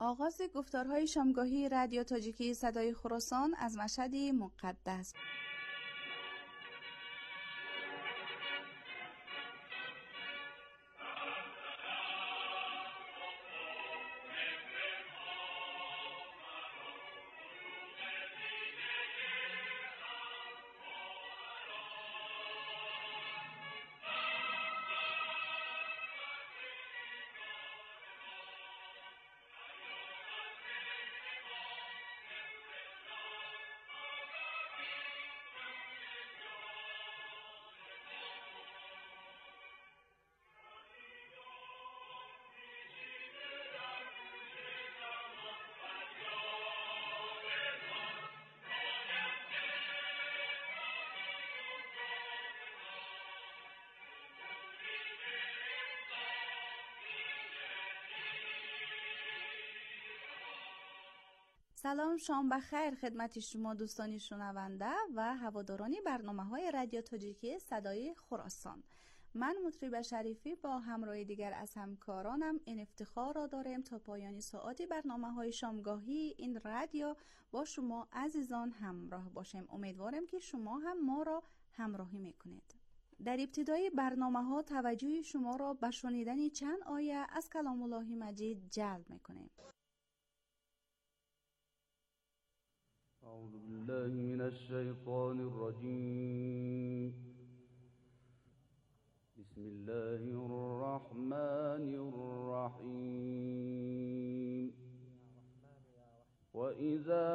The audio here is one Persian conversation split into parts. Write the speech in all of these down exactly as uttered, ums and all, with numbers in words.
آغاز گفتارهای شامگاهی رادیو تاجیکی صدای خراسان از مشهد مقدس. سلام، شام بخیر خدمت شما دوستانی شنونده و هوادارانی برنامه‌های رادیو تاجیکی صدای خراسان. من مطرب شریفی با همراه دیگر از همکارانم این افتخار را داریم تا پایان ساعتی برنامه‌های شامگاهی این رادیو با شما عزیزان همراه باشیم. امیدوارم که شما هم ما را همراهی میکنید. در ابتدای برنامه‌ها توجه شما را به شنیدن چند آیه از کلام الله مجید جلب میکنیم. أعوذ بالله من الشيطان الرجيم. بسم الله الرحمن الرحيم. وإذا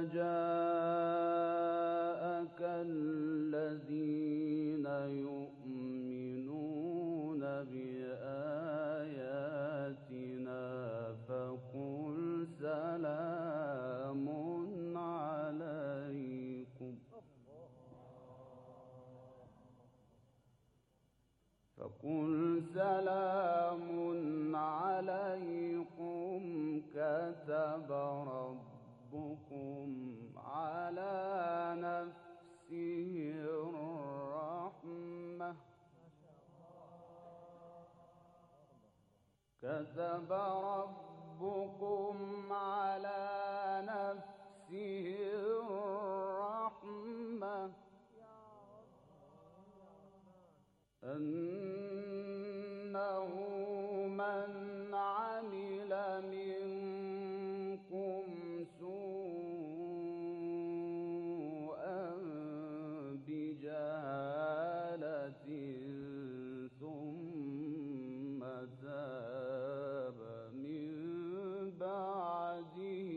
جاءك الذين يؤمنون بآياتنا فقل سلام عليكم فقل سلام عليكم كتب ربكم على نفسه الرحمة كتب ربكم على نفسه الرحمة أنه من عمل منكم سوءا بجهالة ثم تاب من بعده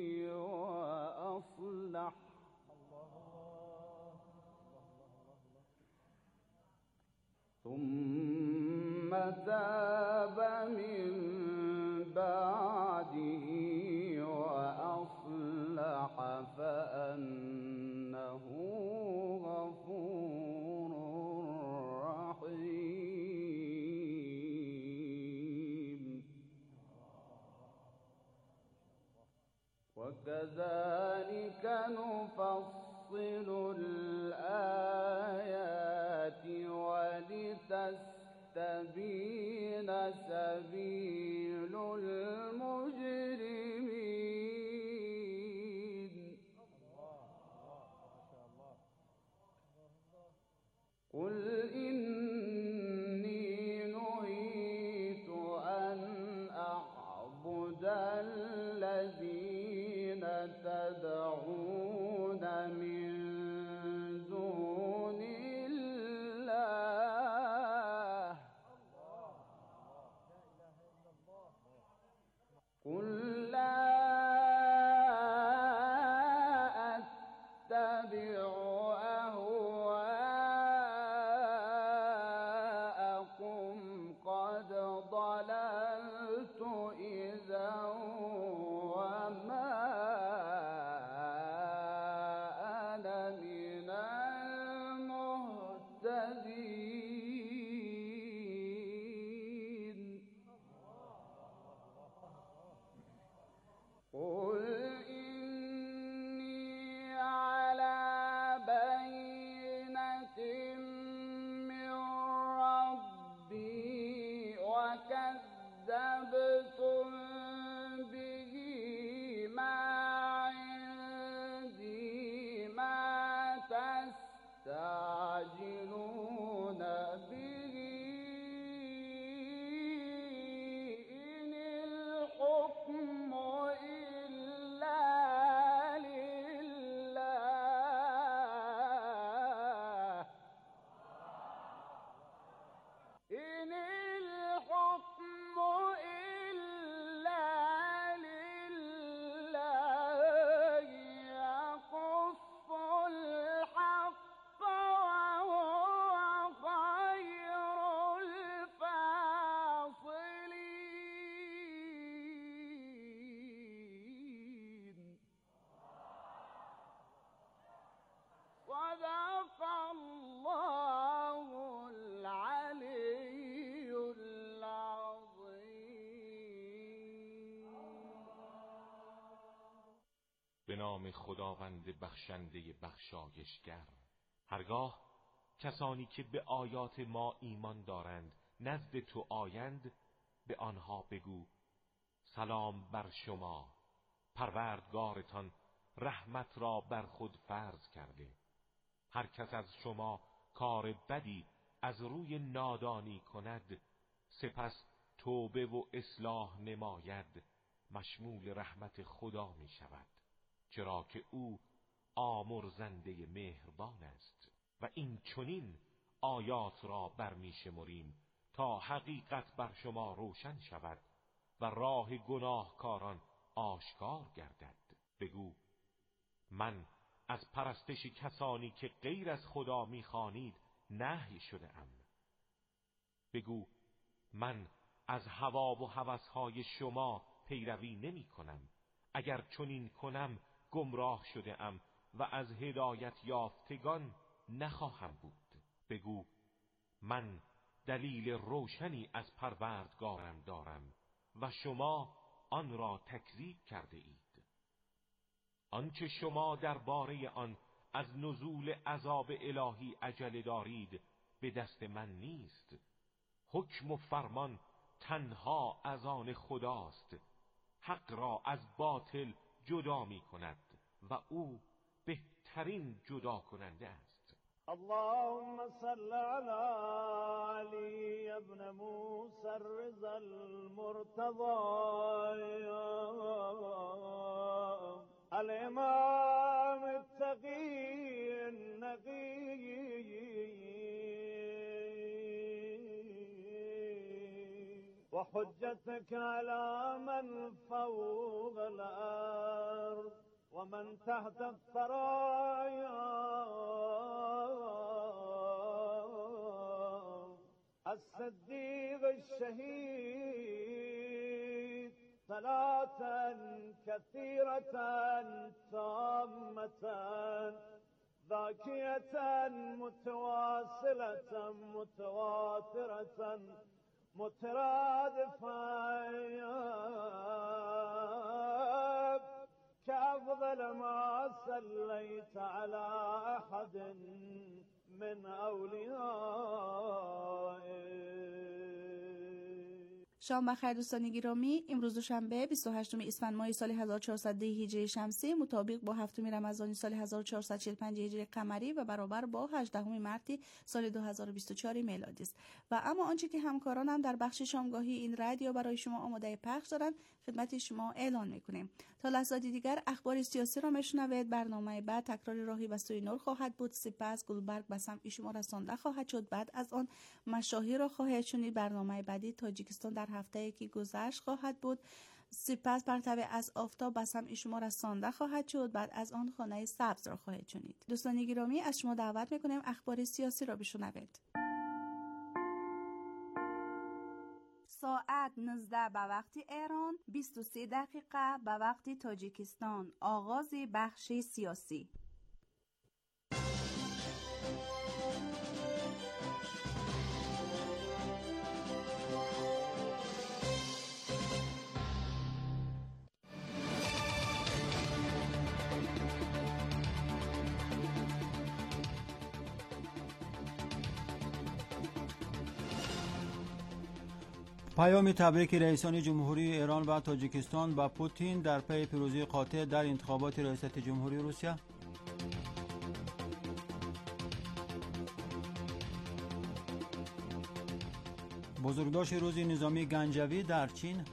وأصلح ثم تاب من بعده وأصلح فأنه غفور رحيم. وكذلك نفصل الآيات ولتستبين سبيل المجرمين. قل إني نهيت أن أعبد الذين تدعون من دون الله قل لا أتبع أهواءكم قد ضللت إذا وما به نام خداوند بخشنده بخشایشگر. هرگاه کسانی که به آیات ما ایمان دارند نزد تو آیند، به آنها بگو سلام بر شما، پروردگارتان رحمت را بر خود فرض کرده. هر کس از شما کار بدی از روی نادانی کند، سپس توبه و اصلاح نماید، مشمول رحمت خدا می شود، چرا که او آمرزنده مهربان است. و این چنین آیات را برمی شمریم تا حقیقت بر شما روشن شود و راه گناهکاران آشکار گردد. بگو من از پرستش کسانی که غیر از خدا می‌خوانید نهی شده ام. بگو من از هوا و هوس‌های شما پیروی نمی کنم. اگر چنین کنم گمراه شده ام و از هدایت یافتگان نخواهم بود. بگو من دلیل روشنی از پروردگارم دارم و شما آن را تکذیب کرده اید. آنچه شما درباره آن از نزول عذاب الهی عجله دارید به دست من نیست. حکم و فرمان تنها از آن خداست. حق را از باطل جدا می کند و او بهترین جدا کننده است. اللهم صل على علي ابن موسى الرضا المرتضى الامام التقي النقي وحجتك على من فوق الارض ومن تحت الثرايا الصديق الشهيد صلاة كثيرة تامة ذاكية متواصلة متواترة مترادفة كأفضل ما صليت على أحد من أوليائك. شام بخیر دوستان گرامی. امروز دوشنبه بیست و هشتم اسفند ماه سال هزار و چهارصد و ده هجری شمسی مطابق با هفتم رمضان سال هزار و چهارصد و چهل و پنج هجری قمری و برابر با هجدهم مارس سال دو هزار و بیست و چهار میلادی است. و اما آنچه که همکارانم در بخش شامگاهی این رادیو برای شما آماده پخش دارند خدمت شما اعلان میکنیم. تا لحظات دیگر اخبار سیاسی را میشنوید. برنامه بعد تکرار راهی به سوی نور خواهد بود. سپس گلبرگ به سمع شما رسانده خواهد شد. بعد از آن مشاهیر را خواهید شنید. برنامه بعدی تاجیکستان در هفته که گذشت خواهد بود. سپس پرتو از آفتاب به سمع شما رسانده خواهد شد. بعد از آن خانه سبز را خواهید شنید. دوستان گرامی از شما دعوت میکنیم اخبار سیاسی را بشنوید. ساعت نوزده به وقت ایران، بیست و سه دقیقه به وقت تاجیکستان. آغاز بخش سیاسی. پیام تبریک رئیسان جمهوری ایران و تاجیکستان به پوتین در پی پیروزی قاطع در انتخابات ریاست جمهوری روسیه. بزرگداشت روز نظامی گنجوی در چین.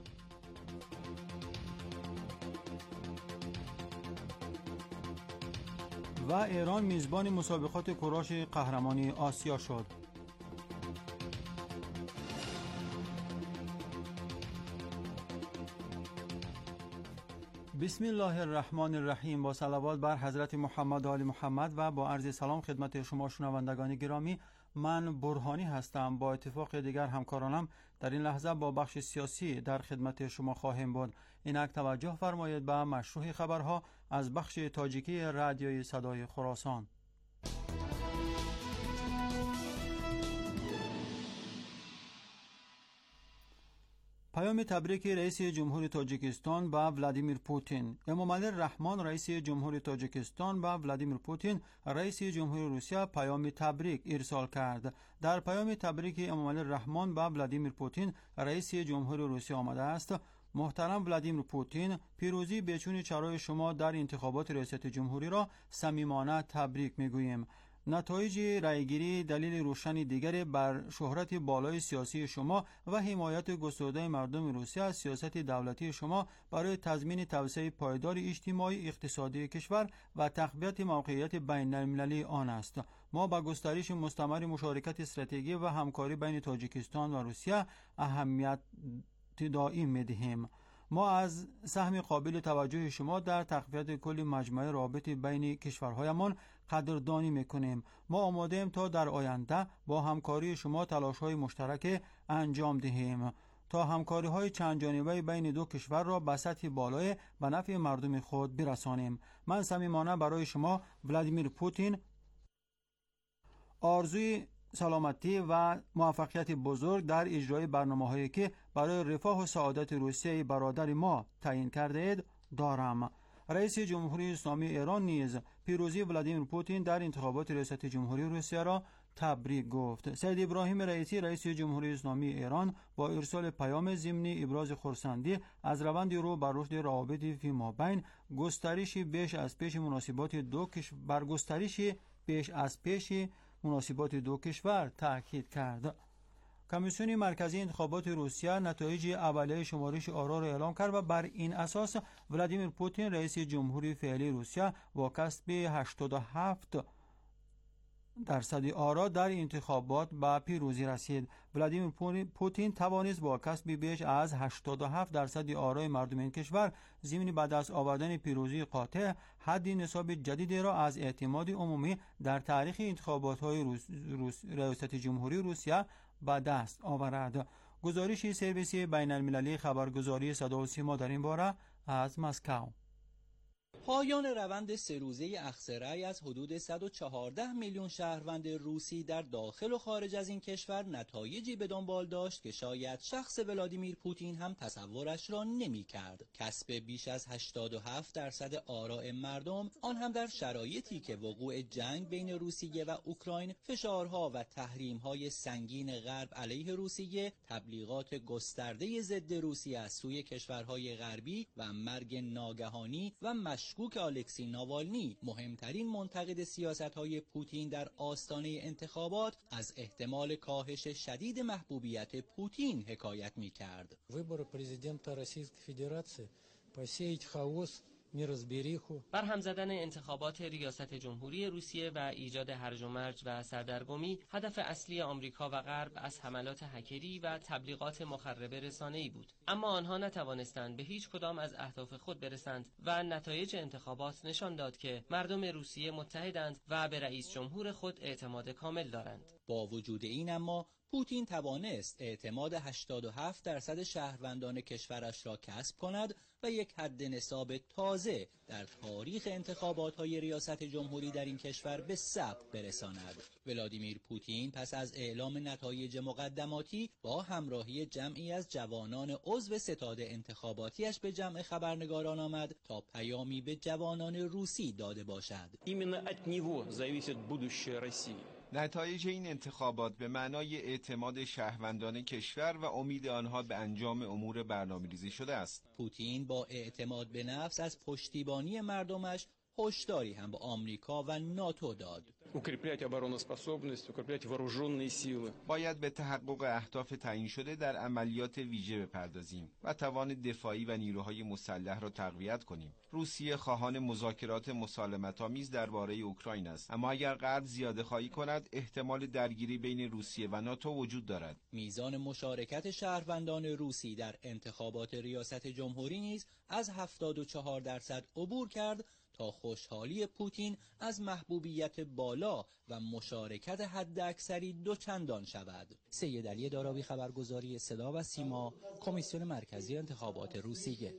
و ایران میزبان مسابقات کوراش قهرمانی آسیا شد. بسم الله الرحمن الرحیم. با صلوات بر حضرت محمد و آل محمد و با عرض سلام خدمت شما شنوندگان گرامی، من برهانی هستم. با اتفاق دیگر همکارانم در این لحظه با بخش سیاسی در خدمت شما خواهیم بود. اینک توجه فرمایید به مشروع خبرها از بخش تاجیکی رادیوی صدای خراسان. پیام تبریک رئیس جمهوری تاجیکستان با ولادیمیر پوتین. امامعلی رحمان رئیس جمهوری تاجیکستان با ولادیمیر پوتین رئیس جمهوری روسیه پیام تبریک ارسال کرد. در پیام تبریک امامعلی رحمان با ولادیمیر پوتین رئیس جمهوری روسیه آمده است: محترم ولادیمیر پوتین، پیروزی بچون چرای شما در انتخابات ریاست جمهوری را صمیمانه تبریک میگوییم. نتایج رأیگیری دلیل روشن دیگری بر شهرت بالای سیاسی شما و حمایت گسترده مردم روسیه از سیاست دولتی شما برای تضمین توسعه پایدار اجتماعی اقتصادی کشور و تقویت موقعیت بین المللی آن است. ما با گسترش مستمر مشارکت استراتژیکی و همکاری بین تاجیکستان و روسیه اهمیت دائم می‌دهیم. ما از سهم قابل توجه شما در تقویت کل مجموعه روابط بین کشورهایمان قدردانی میکنیم. ما آماده ایم تا در آینده با همکاری شما تلاش‌های مشترک انجام دهیم تا همکاری‌های چند جانبه بین دو کشور را به سطح بالای به نفع مردم خود برسانیم. من صمیمانه برای شما ولادیمیر پوتین آرزوی سلامتی و موفقیت بزرگ در اجرای برنامه‌هایی که برای رفاه و سعادت روسیه برادر ما تعیین کرده اید دارم. رئیس جمهوری اسلامی ایران نیز پیروزی ولادیمیر پوتین در انتخابات ریاست جمهوری روسیه را تبریک گفت. سید ابراهیم رئیسی رئیس جمهوری اسلامی ایران با ارسال پیام ضمنی ابراز خرسندی از روند رو بر رشد روابط فی‌مابین گسترش بیش از پیش مناسبات دو کشور بر گسترش بیش از پیش مناسبات دو کشور تاکید کرد. کمیسیون مرکزی انتخابات روسیه نتایج اولیه شمارش آرا را اعلام کرد و بر این اساس ولادیمیر پوتین رئیس جمهوری فعلی روسیه با کسب هشتاد و هفت درصد آرا در انتخابات به پیروزی رسید. ولادیمیر پوتین توانست با کسب بیش از هشتاد و هفت درصد آرای مردم این کشور ضمن به دست آوردن پیروزی قاطع حد نسب جدیدی را از اعتماد عمومی در تاریخ انتخابات‌های روس، روس، ریاست جمهوری روسیه به دست آورد. گزارش سرویس بین المللی خبرگزاری صدا و سیما در این باره از مسکو. پایان روند سه روزه اخضرای از حدود صد و چهارده میلیون شهروند روسی در داخل و خارج از این کشور نتایجی به دنبال داشت که شاید شخص ولادیمیر پوتین هم تصورش را نمی کرد. کسب بیش از هشتاد و هفت درصد آراء مردم، آن هم در شرایطی که وقوع جنگ بین روسیه و اوکراین، فشارها و تحریم‌های سنگین غرب علیه روسیه، تبلیغات گسترده ضد روسیه از سوی کشورهای غربی و مرگ ناگهانی و مشکوک الکسی ناوالنی، مهمترین منتقد سیاست‌های پوتین در آستانه انتخابات، از احتمال کاهش شدید محبوبیت پوتین حکایت می‌کرد. وиборы президента Российской Федерации посеять хаос, неразбериху. برهم زدن انتخابات ریاست جمهوری روسیه و ایجاد هرج و مرج و سردرگمی هدف اصلی آمریکا و غرب از حملات هکری و تبلیغات مخرب رسانه‌ای بود، اما آنها نتوانستند به هیچ کدام از اهداف خود برسند و نتایج انتخابات نشان داد که مردم روسیه متحدند و به رئیس جمهور خود اعتماد کامل دارند. با وجود این اما پوتین توانست اعتماد هشتاد و هفت درصد شهروندان کشورش را کسب کند و یک حد نصاب تازه در تاریخ انتخابات‌های ریاست جمهوری در این کشور به ثبت برساند. ولادیمیر پوتین پس از اعلام نتایج مقدماتی با همراهی جمعی از جوانان عضو ستاد انتخاباتیش به جمع خبرنگاران آمد تا پیامی به جوانان روسی داده باشد. Именно от него зависит будущее России. نتایج این انتخابات به معنای اعتماد شهروندان کشور و امید آنها به انجام امور برنامه‌ریزی شده است. پوتین با اعتماد به نفس از پشتیبانی مردمش هشداری هم به آمریکا و ناتو داد. укреплять обороноспособность, укреплять вооруженные силы. باید به تحقق اهداف تعیین شده در عملیات ویژه بپردازیم و توان دفاعی و نیروهای مسلح را تقویت کنیم. روسیه خواهان مذاکرات مسالمت‌آمیز درباره اوکراین است، اما اگر غرب زیاده‌خواهی کند احتمال درگیری بین روسیه و ناتو وجود دارد. میزان مشارکت شهروندان روسی در انتخابات ریاست جمهوری نیز از هفتاد و چهار درصد عبور کرد تا خوشحالی پوتین از محبوبیت بالا و مشارکت حداکثری دو چندان شود. سید علی داراوی، خبرگزاری صدا و سیما، کمیسیون مرکزی انتخابات روسیه.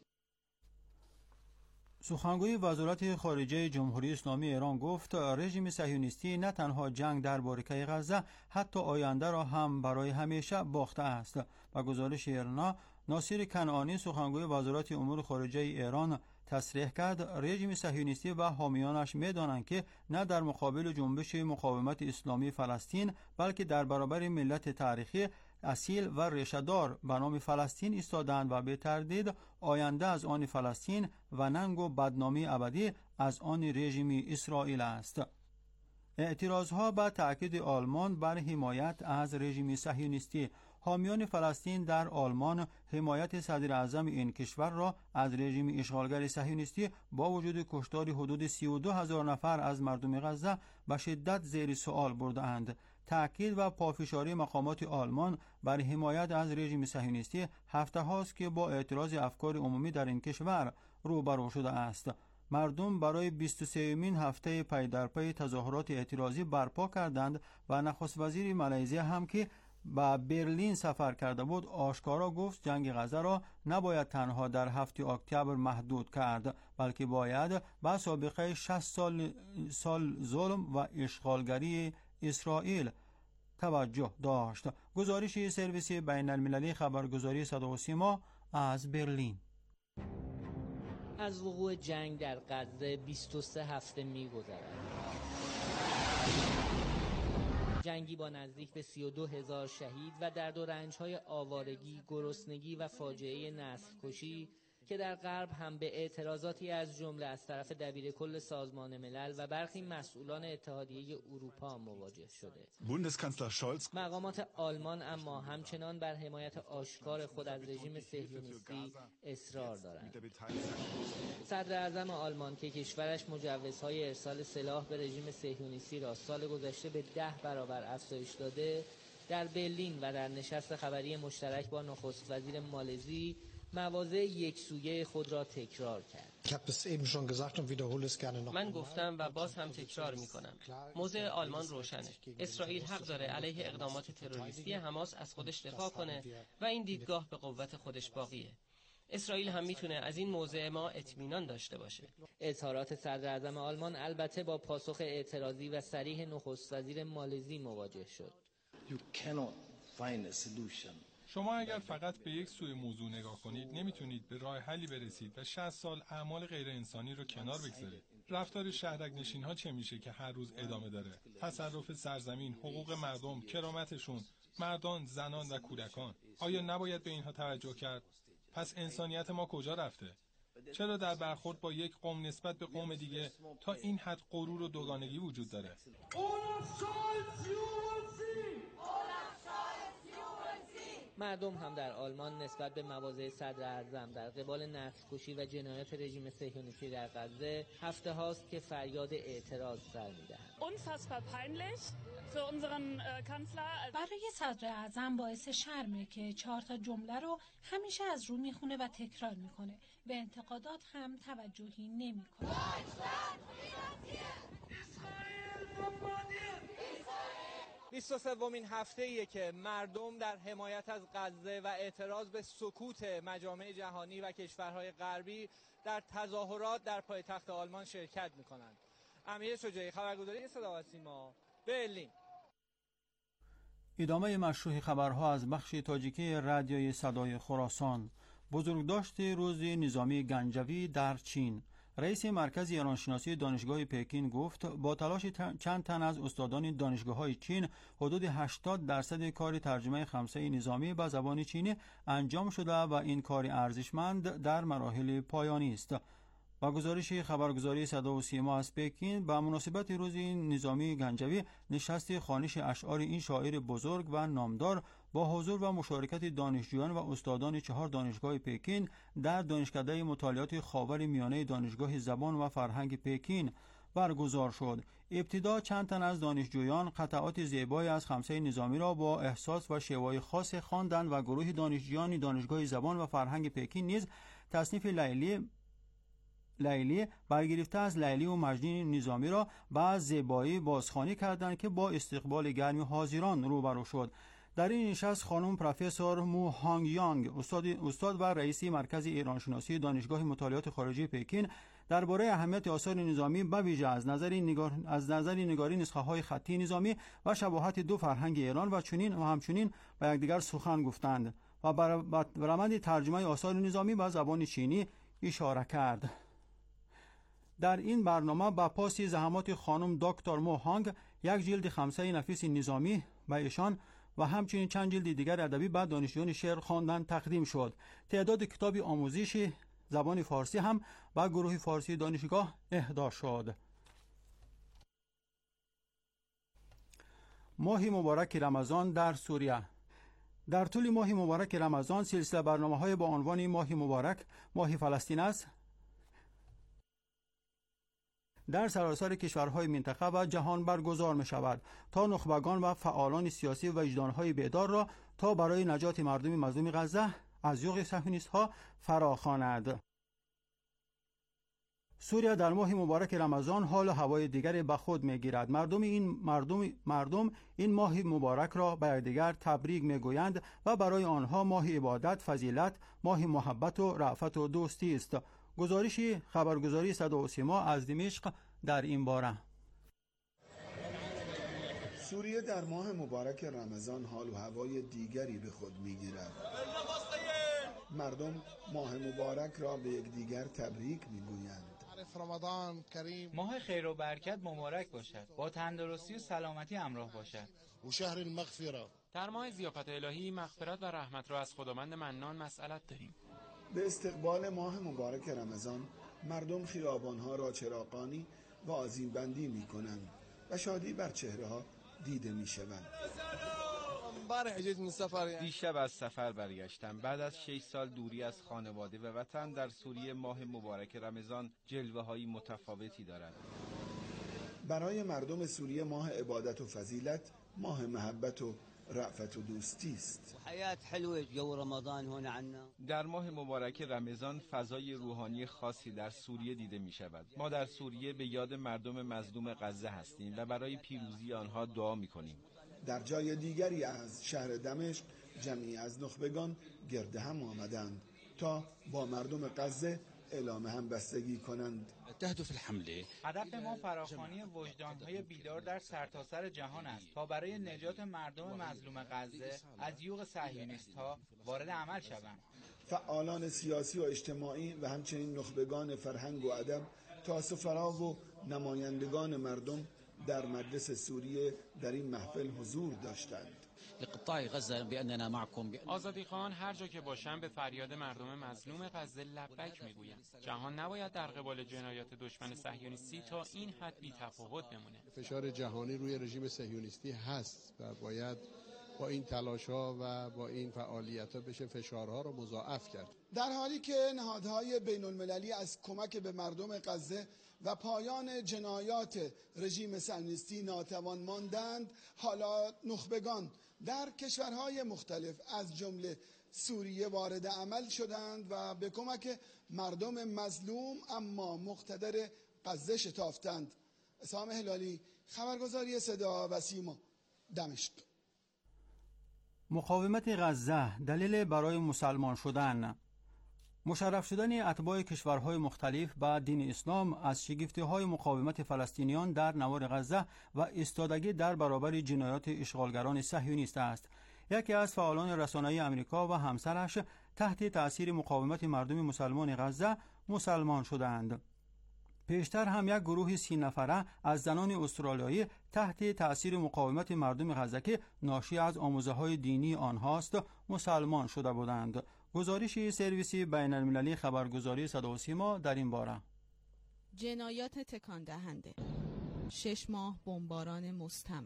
سخنگوی وزارت خارجه جمهوری اسلامی ایران گفت رژیم صهیونیستی نه تنها جنگ در باریکه غزه، حتی آینده را هم برای همیشه باخته است. و گزارش ایرنا ناصر کنعانی سخنگوی وزارت امور خارجه ایران تصریح کرد رژیم صهیونیستی و حامیانش می‌دانند که نه در مقابل جنبش مقاومت اسلامی فلسطین بلکه در برابر ملت تاریخی اصیل و ریشه‌دار به نام فلسطین ایستادند و به تردید آینده از آن فلسطین و ننگ و بدنامی ابدی از آن رژیم اسرائیل است. اعتراضها به تأکید آلمان بر حمایت از رژیم صهیونیستی. حامیان فلسطین در آلمان حمایت صدر اعظم این کشور را از رژیم اشغالگر صهیونیستی با وجود کشتار حدود سی و دو هزار نفر از مردم غزه به شدت زیر سوال برده‌اند. تأکید و پافشاری مقامات آلمان بر حمایت از رژیم صهیونیستی هفته هاست که با اعتراض افکار عمومی در این کشور روبرو شده است. مردم برای بیست و سومین هفته پی در پی تظاهرات اعتراضی برپا کردند و نخست وزیر مالزی هم که به برلین سفر کرده بود آشکارا گفت جنگ غزه را نباید تنها در هفته اکتبر محدود کرد بلکه باید به سابقه شصت سال سال ظلم و اشغالگری اسرائیل توجه داشت. گزارش سرویس بین المللی خبرگزاری صدا و سیما از برلین. از وقوع جنگ در غزه بیست و سه هفته می‌گذرد. جنگی با نزدیک به سی و دو هزار شهید و درد و رنج‌های آوارگی، گرسنگی و فاجعه نسل‌کشی که در غرب هم به اعتراضاتی از جمله از طرف دبیرکل سازمان ملل و برخی مسئولان اتحادیه اروپا مواجه شده. بوندسکانسلر شولز مقامات آلمان اما همچنان بر حمایت آشکار خود از رژیم صهیونیستی اصرار دارند. صدر اعظم آلمان که کشورش مجوزهای ارسال سلاح به رژیم صهیونیستی را سال گذشته به ده برابر افزایش داده، در برلین و در نشست خبری مشترک با نخست وزیر مالزی مواضع یکسویه خود را تکرار کرد. من گفتم و باز هم تکرار می کنم. موضع آلمان روشنه. اسرائیل حق داره علیه اقدامات تروریستی حماس از خودش دفاع کنه و این دیدگاه به قوت خودش باقیه. اسرائیل هم میتونه از این موضع ما اطمینان داشته باشه. اظهارات صدر اعظم آلمان البته با پاسخ اعتراضی و صریح نخست وزیر مالزی مواجه شد. شما اگر فقط به یک سوی موضوع نگاه کنید نمیتونید به راه حلی برسید و شصت سال اعمال غیر انسانی رو کنار بگذارید. رفتار شهرک نشین ها چه میشه که هر روز ادامه داره؟ تصرف سرزمین، حقوق مردم، کرامتشون، مردان، زنان و کودکان. آیا نباید به اینها توجه کرد؟ پس انسانیت ما کجا رفته؟ چرا در برخورد با یک قوم نسبت به قوم دیگه تا این حد غرور و دوگانگی وجود داره؟ مردم هم در آلمان نسبت به مواضع صدر اعظم در قبال نسل‌کشی و جنایات رژیم صهیونیستی در غزه هفته هاست که فریاد اعتراض سر می‌دهند. برای صدر اعظم باعث شرمه که چهار تا جمله رو همیشه از رو میخونه و تکرار میکنه. به انتقادات هم توجهی نمیکنه. بیست و سومین هفته‌ایه که مردم در حمایت از غزه و اعتراض به سکوت مجامع جهانی و کشورهای غربی در تظاهرات در پایتخت آلمان شرکت می‌کنند. امیر شجاعی، خبرگزاری صدا و سیما، برلین. ادامه مشروع خبرها از بخش تاجیکی رادیوی صدای خراسان. بزرگداشت روز نظامی گنجوی در چین. رئیس مرکز ایرانشناسی دانشگاه پکین گفت با تلاش چند تن از استادان دانشگاه‌های چین حدود هشتاد درصد کار ترجمه خمسه نظامی به زبان چینی انجام شده و این کار ارزشمند در مراحل پایانی است. با گزارش خبرگزاری صدا و سیما از پکین به مناسبت روز نظامی گنجوی نشست خوانش اشعار این شاعر بزرگ و نامدار با حضور و مشارکت دانشجویان و استادان چهار دانشگاه پکین در دانشکده مطالعات خاور میانه دانشگاه زبان و فرهنگ پکین برگزار شد. ابتدا چند تن از دانشجویان قطعات زیبایی از خمسه نظامی را با احساس و شیوای خاص خواندند و گروه دانشجویان دانشگاه زبان و فرهنگ پکین نیز تصنیف لیلی لیلی برگرفته از لیلی و مجنون نظامی را با زیبایی بازخوانی کردند که با استقبال گرمی حاضران روبرو شد. در این نشست خانم پروفسور مو هانگ یانگ استاد استاد و رئیس مرکز ایرانشناسی دانشگاه مطالعات خارجی پکین درباره اهمیت آثار نظامی به ویژه از نظر نگار از نظر نگاری نسخه‌های خطی نظامی و شباهت دو فرهنگ ایران و چنین و همچنین با یکدیگر سخن گفتند. و بر روند ترجمه آثار نظامی به زبان چینی اشاره کرد. در این برنامه با پاس زحمات خانم دکتر مو هانگ یک جلد خمسه نفیس نظامی به ایشان و همچنین چند جلد دیگر ادبی به دانشجویان شعر خواندن تقدیم شد. تعداد کتاب آموزشی زبان فارسی هم به گروه فارسی دانشگاه اهدا شد. ماه مبارک رمضان در سوریه. در طول ماه مبارک رمضان سلسله برنامه‌های با عنوان ماه مبارک ماه فلسطین است در سراسر کشورهای منطقه و جهان برگزار می شود تا نخبگان و فعالان سیاسی و وجدانهای بیدار را تا برای نجات مردم مظلوم غزه از یوغ صهیونیست‌ها فراخواند. سوریه در ماه مبارک رمضان حال و هوای دیگری به خود می‌گیرد. مردم این مردم مردم این ماه مبارک را به یکدیگر تبریک می‌گویند و برای آنها ماه عبادت، فضیلت، ماه محبت و رأفت و دوستی است. گزارشی خبرگزاری صدا و سیما از دمشق در این باره. سوریه در ماه مبارک رمضان حال و هوای دیگری به خود می‌گیرد. مردم ماه مبارک را به یکدیگر تبریک می‌گویند. رمضان کریم، ماه خیر و برکت مبارک باشد، با تندرستی و سلامتی همراه باشد. و شهر المغفره، در ماه ضیافت الهی مغفرت و رحمت را از خداوند منان مسئلت داریم. به استقبال ماه مبارک رمضان مردم خیابانها را چراغانی و آذین بندی می کنند و شادی بر چهره ها دیده می شوند. دیشب از سفر برگشتم. بعد از شش سال دوری از خانواده و وطن در سوریه ماه مبارک رمضان جلوه های متفاوتی دارد. برای مردم سوریه ماه عبادت و فضیلت، ماه محبت و رأفت و دوستی است. در ماه مبارک رمضان فضای روحانی خاصی در سوریه دیده می شود. ما در سوریه به یاد مردم مظلوم غزه هستیم و برای پیروزی آنها دعا می کنیم. در جای دیگری از شهر دمشق جمعی از نخبگان گرد هم آمدند تا با مردم غزه اعلام همبستگی کنند. هدف ما فراخوانی وجدان‌های بیدار در سرتاسر جهان است تا برای نجات مردم مظلوم غزه از یوغ صهیونیست‌ها وارد عمل شوند. فعالان سیاسی و اجتماعی و همچنین نخبگان فرهنگ و ادب تا سفرا و نمایندگان مردم در مجلس سوریه در این محفل حضور داشتند. آزادی خواهان هر جا که باشند به فریاد مردم مظلوم غزه لبیک میگویند. جهان نباید در قبال جنایات دشمن صهیونیستی تا این حد بی تفاوت بمونه. فشار جهانی روی رژیم صهیونیستی هست و باید با این تلاش‌ها و با این فعالیت‌ها بشه فشارها رو مضاعف کرد. در حالی که نهادهای بین المللی از کمک به مردم غزه و پایان جنایات رژیم صهیونیستی ناتوان ماندند، حالا نخبگان در کشورهای مختلف از جمله سوریه وارد عمل شدند و به کمک مردم مظلوم اما مقتدر غزه شتافتند. اسام هلالی، خبرگزاری صدا و سیما، دمشق. مقاومت غزه دلیل برای مسلمان شدن. مشرف شدن اتباع کشورهای مختلف به دین اسلام از شگفتی‌های مقاومت فلسطینیان در نوار غزه و ایستادگی در برابر جنایات اشغالگران صهیونیست است. یکی از فعالان رسانه‌ای آمریکا و همسرش تحت تأثیر مقاومت مردم مسلمان غزه مسلمان شدند. پیشتر هم یک گروه سی نفره از زنان استرالیایی تحت تأثیر مقاومت مردم غزه که ناشی از آموزه‌های دینی آنهاست مسلمان شده بودند. گزارشی سرویس بین المللی خبرگزاری صدا و سیما در این باره. جنایات تکان دهنده، شش ماه بمباران مستمر،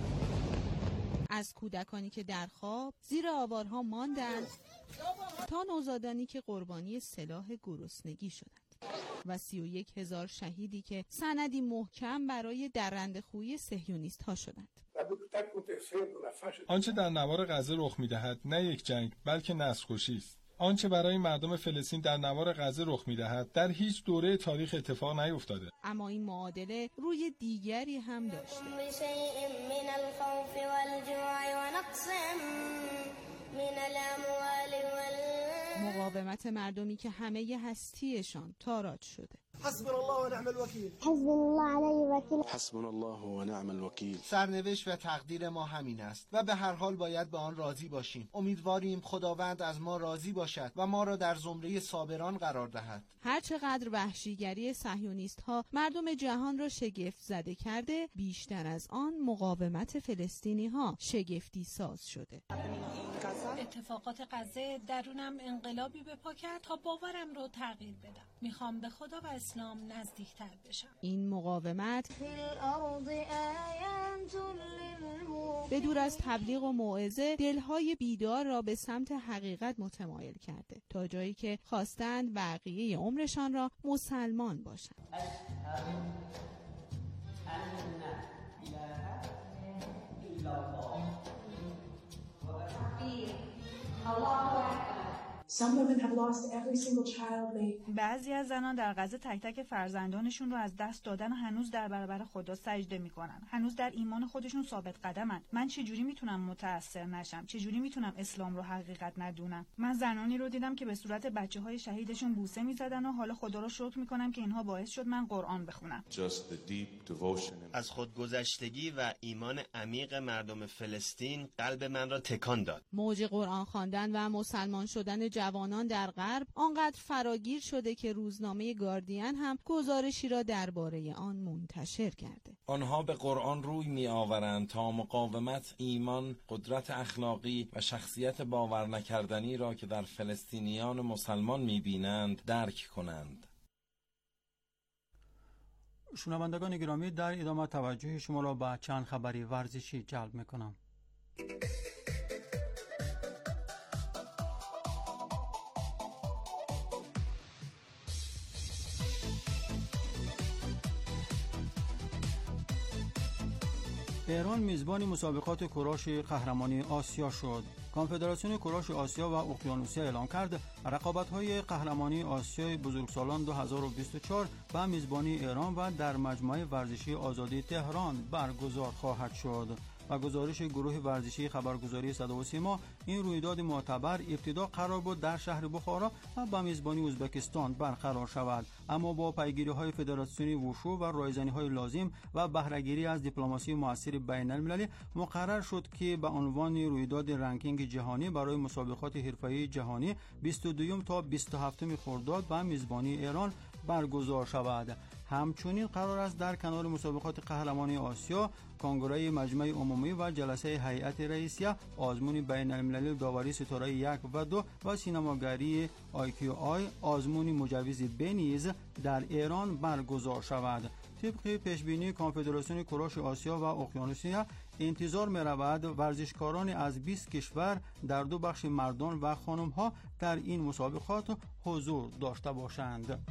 از کودکانی که در خواب زیر آوارها ماندند تا نوزادانی که قربانی سلاح گرسنگی شدند و سی و یک هزار شهیدی که سندی محکم برای درنده‌خویی صهیونیست ها شدند. آنچه در نوار غزه رخ می‌دهد نه یک جنگ بلکه نسل‌کشی است. آنچه برای مردم فلسطین در نوار غزه رخ می‌دهد در هیچ دوره تاریخ اتفاق نیفتاده. اما این معادله روی دیگری هم داشته. مقاومت مردمی که همه هستیشان تاراج شده. حسبنا الله و نعم الوکیل. حسبنا الله علیه وکیل. حسبنا الله و نعم الوکیل. سرنوشت و تقدیر ما همین است و به هر حال باید به آن راضی باشیم. امیدواریم خداوند از ما راضی باشد و ما را در زمره صابران قرار دهد. هر چقدر وحشیگری صهیونیست‌ها مردم جهان را شگفت زده کرده، بیشتر از آن مقاومت فلسطینی‌ها شگفتی ساز شده. اتفاقات غزه درونم انقلابی به پا کرد تا باورم رو تغییر بدم. میخوام به خدا و اسلام نزدیکتر بشم. این مقاومت به دور از تبلیغ و موعظه دلهای بیدار را به سمت حقیقت متمایل کرده، تا جایی که خواستند بقیه عمرشان را مسلمان باشند. بعضی از زنان در غزه تک تک فرزندانشون رو از دست دادن و هنوز در برابر خدا سجده میکنن. هنوز در ایمان خودشون ثابت قدمن. من چجوری میتونم متأثر نشم؟ چجوری میتونم اسلام رو حقیقت ندونم؟ من زنانی رو دیدم که به صورت بچه‌های شهیدشون بوسه میزدن و حالا خدا رو شکر میکنم که اینها باعث شد من قرآن بخونم. از خودگذشتگی و ایمان عمیق مردم فلسطین قلب من را تکان داد. موج قرآن خواندن و مسلمان شدن جوانان در غرب آنقدر فراگیر شده که روزنامه گاردین هم گزارشی را درباره آن منتشر کرده. آنها به قرآن روی می آورند تا مقاومت، ایمان، قدرت اخلاقی و شخصیت باور نکردنی را که در فلسطینیان مسلمان می بینند درک کنند. شنوندگان گرامی، در ادامه توجه شما را به چند خبری ورزشی جلب می کنم. ایران میزبان مسابقات کوروش قهرمانی آسیا شد. کنفدراسیون کوروش آسیا و اقیانوسیا اعلام کرد رقابت‌های قهرمانی آسیای بزرگسالان دو هزار و بیست و چهار به میزبانی ایران و در مجمع ورزشی آزادی تهران برگزار خواهد شد. و گزارش گروه ورزشی خبرگزاری صدا و سیما، این رویداد معتبر ابتدا قرار بود در شهر بخارا و به میزبانی ازبکستان برقرار شود، اما با پیگیری‌های فدراسیون ووشو و رایزنی‌های لازم و بهره‌گیری از دیپلماسی مؤثر بین‌المللی مقرر شد که به عنوان رویداد رنکینگ جهانی برای مسابقات حرفه‌ای جهانی بیست و دو تا بیست و هفت خرداد به میزبانی ایران برگزار شود. همچنین قرار است در کنار مسابقات قهرمانی آسیا، کنگره مجمع عمومی و جلسه هیئت رئیسیه، آزمون بین المللی داوری ستاره یک و دو و سینماگری آی کیو آی، آزمون مجوز به نیز در ایران برگزار شود. طبق پیشبینی کنفدراسیون کوروش آسیا و اقیانوسیا، انتظار می رود ورزشکاران از بیست کشور در دو بخش مردان و خانم‌ها در این مسابقات حضور داشته باشند.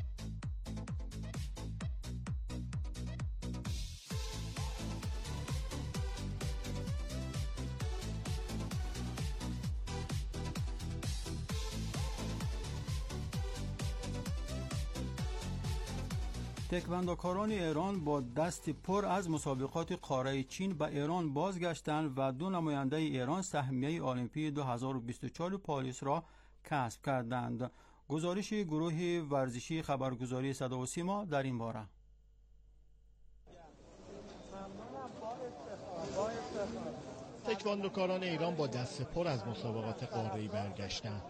تکواندوکاران ایران با دست پر از مسابقات قاره چین به ایران بازگشتند و دو نماینده ایران سهمیه المپیک دو هزار و بیست و چهار پاریس را کسب کردند. گزارش گروه ورزشی خبرگزاری صدا و سیما در این باره. تکواندوکاران ایران با دست پر از مسابقات قاره‌ای برگشتند.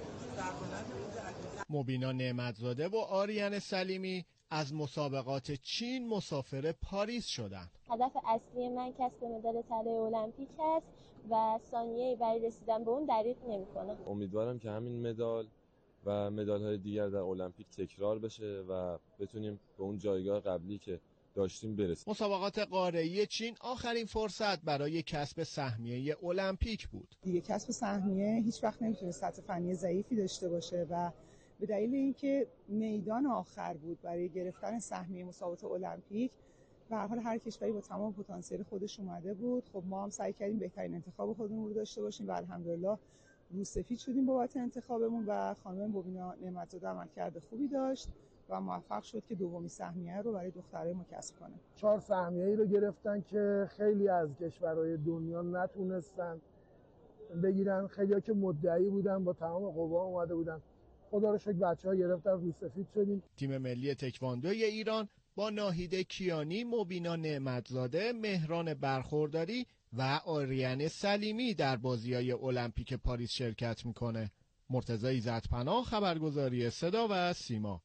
مبینا نعمتزاده و آریان سلیمی از مسابقات چین مسافر پاریس شدند. هدف اصلی من کسب مدال طلای المپیک است و ثانیه‌ای برای رسیدن به اون دریغ نمی‌کنم. امیدوارم که همین مدال و مدال‌های دیگر در المپیک تکرار بشه و بتونیم به اون جایگاه قبلی که داشتیم برسیم. مسابقات قاره‌ای چین آخرین فرصت برای کسب سهمیه المپیک بود. دیگه کسب سهمیه هیچ وقت نمیتونه سطح فنی ضعیفی داشته باشه و به دلیل اینکه میدان آخر بود برای گرفتن سهمیه مسابقات المپیک، به هر حال هر کشوری با تمام پتانسیل خودش اومده بود. خب ما هم سعی کردیم بهترین انتخاب خودمون رو داشته باشیم و الحمدلله روسفید شدیم بابت انتخابمون و خانم مبینا نعمتزاده عملکرد خوبی داشت و موفق شد که دومین سهمیه رو برای دخترای ما کسب کنه. چهار سهمیه‌ای رو گرفتن که خیلی از کشورهای دنیا نتونستن بگیرن. خیلی‌ها که مدعی بودن با تمام قوا اومده بودن خدا رو شکر بچه‌ها گرفتن رو سفید شدیم. تیم ملی تکواندوی ایران با ناهید کیانی، مبینا نعمتزاده، مهران برخورداری و آریان سلیمی در بازی‌های المپیک پاریس شرکت میکنه. مرتضی عزت‌پناه، خبرگزاری صدا و سیما.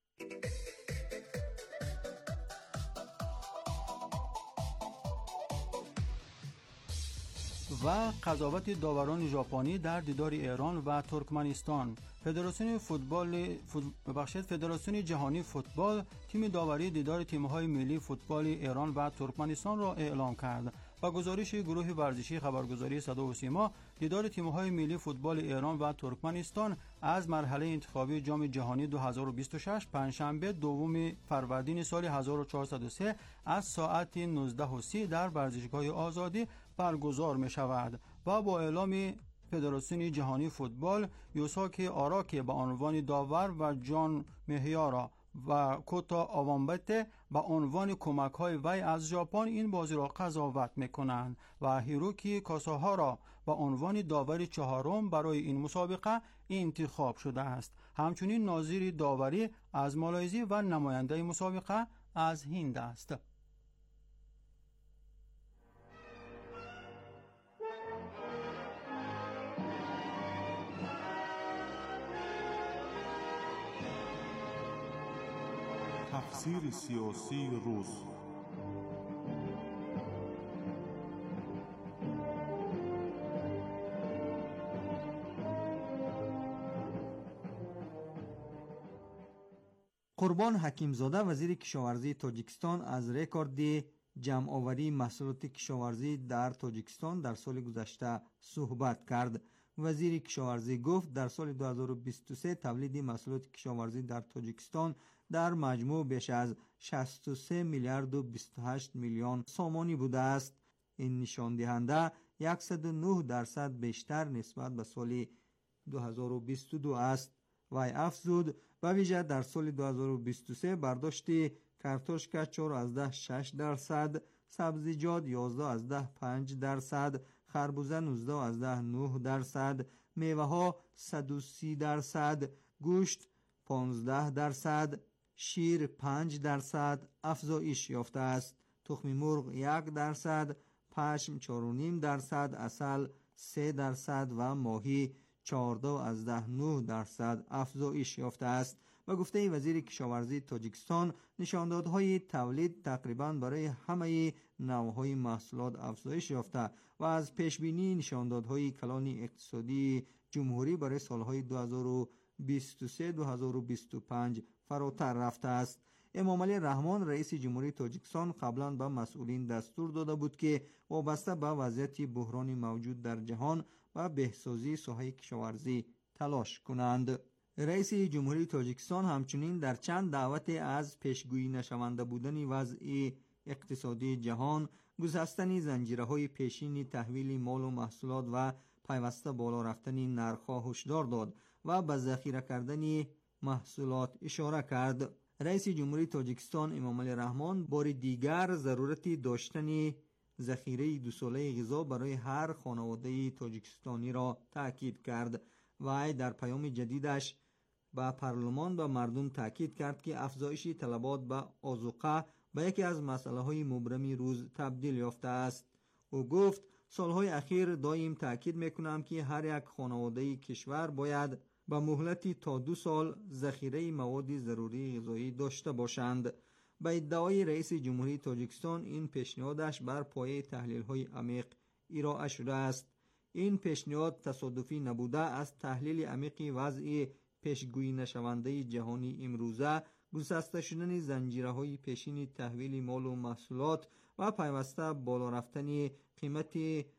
و قضاوت داوران ژاپنی در دیدار ایران و ترکمنستان. فدراسیون فوتبال ببخشید فدراسیون جهانی فوتبال تیم داوری دیدار تیم‌های ملی فوتبال ایران و ترکمنستان را اعلام کرد. با گزارش گروه ورزشی خبرگزاری صدا و سیما، دیدار تیم‌های ملی فوتبال ایران و ترکمنستان از مرحله انتخابی جام جهانی دو هزار و بیست و شش پنجشنبه دوم فروردین سال هزار و چهارصد و سه از ساعت نوزده و سی در ورزشگاه آزادی برگزار می‌شود و با اعلام فدراسیون جهانی فوتبال یوساکی آراکی به عنوان داور و جان مهیارا و کوتا آوانبته به عنوان کمک‌های وی از ژاپن این بازی را قضاوت می‌کنند و هیروکی کاساهارا به عنوان داور چهارم برای این مسابقه انتخاب شده است. همچنین ناظر داوری از مالایزی و نماینده مسابقه از هند است. تفسیر سیاسی روز. قربان حکیمزاده وزیر کشاورزی تاجیکستان از رکورد جمع آوری محصولات کشاورزی در تاجیکستان در سال گذشته صحبت کرد. وزیر کشاورزی گفت در سال دو هزار و بیست و سه تولید محصولات کشاورزی در تاجیکستان در مجموع بیش از شصت و سه میلیارد و بیست و هشت میلیون سامانی بوده است. این نشان دهنده صد و نه درصد بیشتر نسبت به سال دو هزار و بیست و دو است. وی افزود به ویژه در سال دو هزار و بیست و سه برداشت کارتوشکا چهار از ده شش درصد، سبزیجات یازده از ده پنج درصد، خربوزه نوزده از ده نه درصد، میوه ها صد و سی درصد، گوشت پانزده درصد، شیر پنج درصد افزایش یافته است. تخم مرغ یک درصد، پشم چهار و نیم درصد، عسل سه درصد و ماهی چهارده از ده نه درصد افزایش یافته است. و گفته وزیر کشاورزی تاجیکستان نشاندادهای تولید تقریباً برای همه نوعهای محصولات افزایش یافته و از پیشبینی نشاندادهای کلان اقتصادی جمهوری برای سالهای دو هزار و بیست و سه دو هزار و بیست و پنج فراتر رفته است. امامعلی رحمان رئیس جمهوری تاجیکستان قبلا به مسئولین دستور داده بود که وابسته به وضعیت بحرانی موجود در جهان و بهسازی ساحه کشاورزی تلاش کنند. رئیس جمهوری تاجیکستان همچنین در چند دعوت از پیشگویی نشونده بودن وضع اقتصادی جهان، گسستن زنجیره‌های پیشین تحویل مال و محصولات و پیوسته بالا رفتن نرخ‌ها هشدار داد و به ذخیره کردن محصولات اشاره کرد. رئیس جمهوری تاجیکستان امامعلی رحمان بار دیگر ضرورت داشتن ذخیره دو ساله غذا برای هر خانواده تاجیکستانی را تاکید کرد و در پیام جدیدش به پارلمان و مردم تاکید کرد که افزایش طلبات به آذوقه به یکی از مسائل مبرم روز تبدیل یافته است. او گفت سالهای اخیر دائم تاکید میکنم که هر یک خانواده کشور باید به مهلتی تا دو سال ذخیره مواد ضروری غذایی داشته باشند. به ادعای رئیس جمهوری تاجیکستان این پیشنهادش بر پایه تحلیل‌های عمیق ارائه شده است. این پیشنهاد تصادفی نبوده، از تحلیل عمیق وضع پیشگویی نشونده جهانی امروزه، گسسته شدن زنجیره‌های پیشین تحویل مال و محصولات و پیوسته بالا رفتن قیمت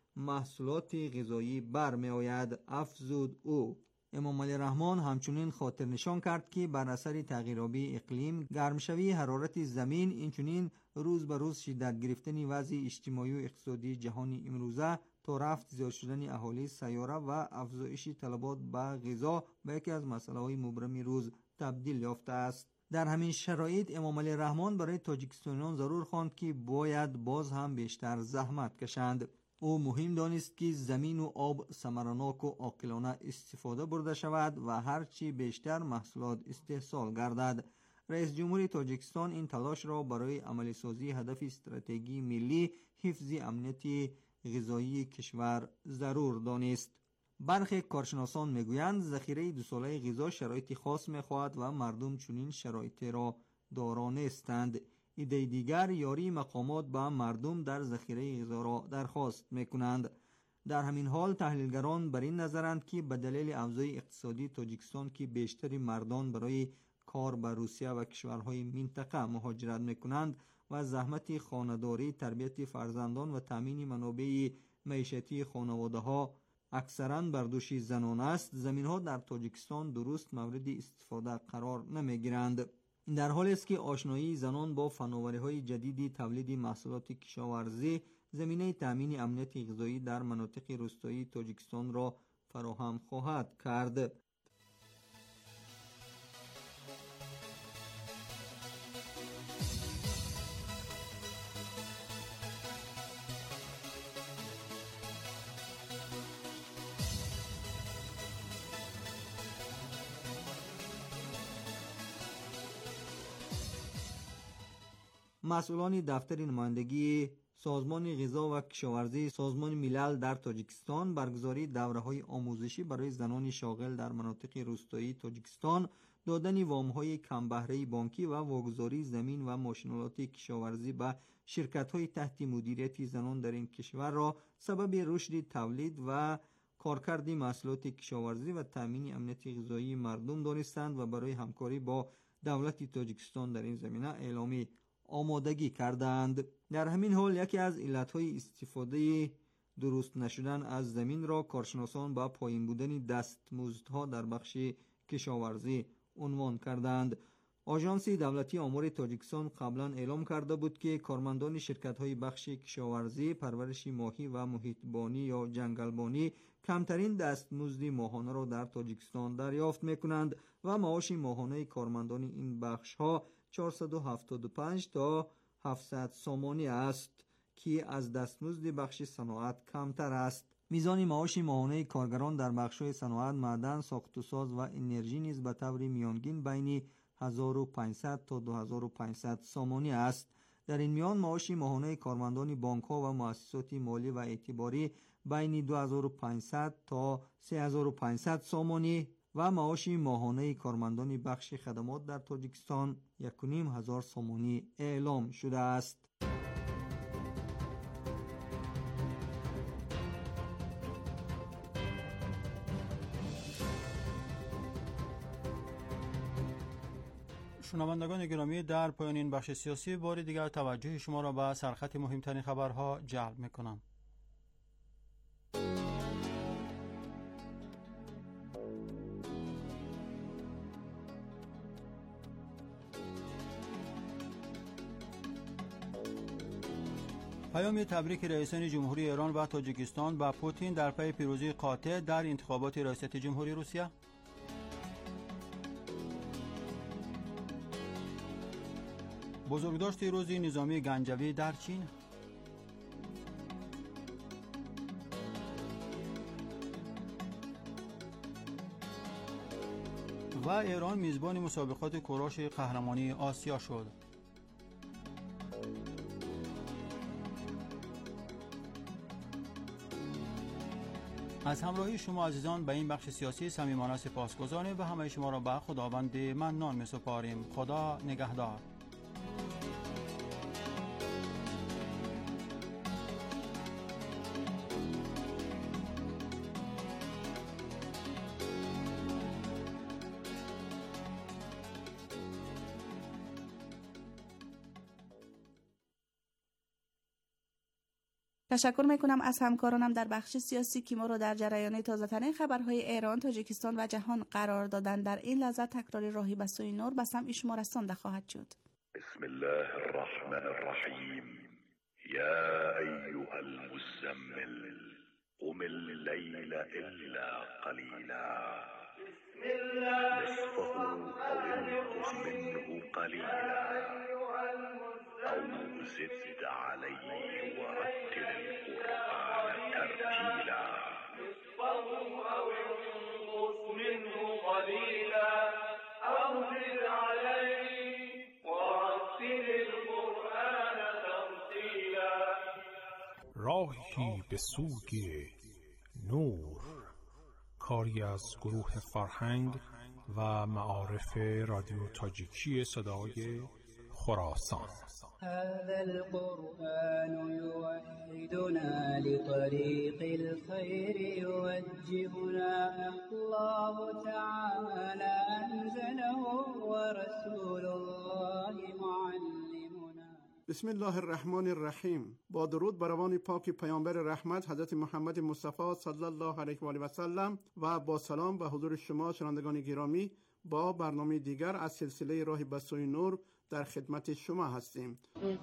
محصولات غذایی برمی آید، افزود او. امامعلی رحمان همچنین خاطر نشان کرد که بر اثر تغییرآبی اقلیم، گرمشوی حرارت زمین، اینچنین روز به روز شدت گرفتن وضع اجتماعی و اقتصادی جهانی امروزه تا رفت زیاد شدن اهالی سیاره و افزایش طلبات به غذا به یکی از مسائل مبرم روز تبدیل یافته است. در همین شرایط امامعلی رحمان برای تاجیکستانیان ضرور خواند که باید باز هم بیشتر زحمت کشند. او مهم دانست که زمین و آب ثمرناک و عاقلانه استفاده برده شود و هرچی بیشتر محصولات استحصال گردد. رئیس جمهور تاجیکستان این تلاش را برای عملی سازی هدف استراتژی ملی حفظ امنیت غذایی کشور ضرور دانست. برخی کارشناسان میگویند ذخیره دو ساله غذا شرایط خاص میخواهد و مردم چنین شرایط را دارا نیستند. ایده دیگر یاری مقامات با مردم در ذخیره غذا را درخواست میکنند. در همین حال تحلیلگران بر این نظرند که به دلیل افزایش اقتصادی تاجیکستان که بیشتری مردان برای کار به روسیه و کشورهای منطقه مهاجرت میکنند و زحمت خانه‌داری، تربیت فرزندان و تامین منابع معیشتی خانواده ها اکثراً بر دوش زنان است، زمین ها در تاجیکستان درست مورد استفاده قرار نمی گیرند. در حالی است که آشنایی زنان با فناوری‌های جدید تولید محصولات کشاورزی زمینه تامین امنیت غذایی در مناطق روستایی تاجیکستان را فراهم خواهد کرد. مسئولان دفتر نمایندگی سازمان غذا و کشاورزی سازمان ملل در تاجیکستان برگزاری دوره‌های آموزشی برای زنان شاغل در مناطق روستایی تاجیکستان، دادن وام‌های کم بهره بانکی و واگذاری زمین و ماشین‌آلات کشاورزی به شرکت‌های تحت مدیریت زنان در این کشور را سبب رشد تولید و کارکرد محصولات کشاورزی و تامین امنیت غذایی مردم دانستند و برای همکاری با دولت تاجیکستان در این زمینه اعلامی آمادگی کردند. در همین حال یکی از علتهای استفاده درست نشدن از زمین را کارشناسان با پایین بودن دستمزدها در بخش کشاورزی عنوان کردند. آژانس دولتی آمار تاجیکستان قبلا اعلام کرده بود که کارمندان شرکت‌های بخش کشاورزی، پرورش ماهی و محیطبانی یا جنگلبانی کمترین دستمزد ماهانه را در تاجیکستان دریافت می‌کنند و معاش ماهانه کارمندان این بخش‌ها چهارصد و هفتاد و پنج تا هفتصد سومانی است که از دستمزد بخش صنعت کمتر است. میزان معاش ماهانه کارگران در بخش‌های صنعت، معدن، ساخت‌وساز و انرژی نیز به طور میانگین بین هزار و پانصد تا دو هزار و پانصد سومانی است. در این میان معاش ماهانه کارمندان بانک‌ها و مؤسسات مالی و اعتباری بین دو هزار و پانصد تا سه هزار و پانصد سومانی و معاش ماهانه کارمندان بخش خدمات در تاجیکستان یک و نیم هزار سومانی اعلام شده است. شنوندگان گرامی، در پایان این بخش سیاسی بار دیگر توجه شما را به سرخط مهمترین خبرها جلب می‌کنم. پیام تبریک رئیسان جمهوری ایران و تاجیکستان به پوتین در پی پیروزی قاطع در انتخابات ریاست جمهوری روسیه. بزرگداشت روزی نظامی گنجوی در چین. و ایران میزبان مسابقات کوروش قهرمانی آسیا شد. از همراهی شما عزیزان به این بخش سیاسی صمیمانه سپاسگزاریم و همه شما را به خداوند منان می‌سپاریم. خدا نگهدار. تشکر میکنم از همکارانم در بخش سیاسی که ما را در جریان تازه‌ترین خبرهای ایران، تاجیکستان و جهان قرار دادند. در این لحظه تکرار راهی به سوی نور به سمع شما رسانده خواهد شد. بسم الله الرحمن الرحیم. یا ایها المزمل قم الليل الا قلیلا نصفه او انقص منه قلیلا أو زد عليه ورتل القرآن ترتيلا أو ينقص منه قليلا أو زد عليه ورتل القرآن ترتيلا. راهی به سوی نور، کاری از گروه فرهنگ و معارف رادیو تاجیکی صدای خراسان. هذا القرآن يوحدنا لطريق الخير يوجهنا، الله تعالى أنزله ورسول الله معلمنا. بسم الله الرحمن الرحیم. با درود بر روان پاک پیامبر رحمت حضرت محمد مصطفی صلی الله علیه و آله و سلم و با سلام به حضور شما شنوندگان گرامی، با برنامه دیگر از سلسله راه به سوی نور در خدمت شما هستیم.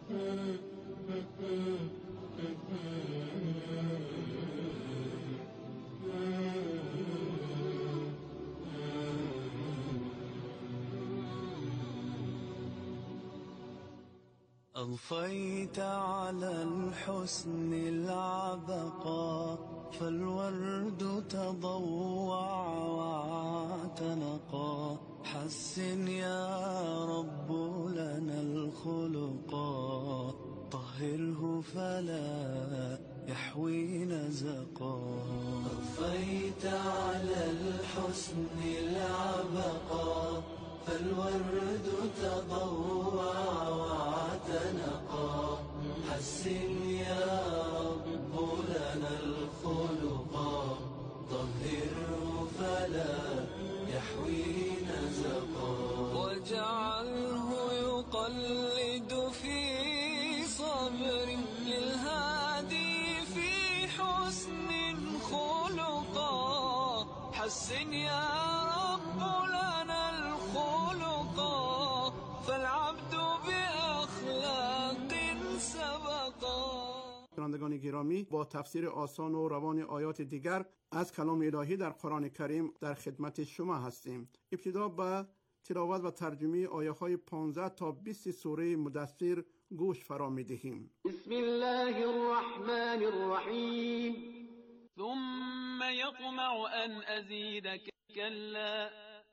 أضفيت على الحسن العبقى، فالورد تضوع واعتنقا. حسن يا رب لنا الخلقا، طهره فلا يحوي نزقا. أضفيت على الحسن العبقى، فالورد تضوع واعتنقا. حسن يا رب لنا الخلقا، طهره فلا يحوي نزقا. واجعله يقلد في صبر للهادي في حسن خلقا. حسن يا رب لنا الخلقا، فالعبد بأخلاق سبقا. شنوندگان گرامی، با تفسیر آسان و روان آیات دیگر از کلام الهی در قرآن کریم در خدمت شما هستیم. ابتدا به تلاوت و ترجمه آیه های پانزده تا بیست سوره مدثر گوش فرا می‌دهیم. بسم الله الرحمن الرحیم. ثم يطمع أن أزيد كلا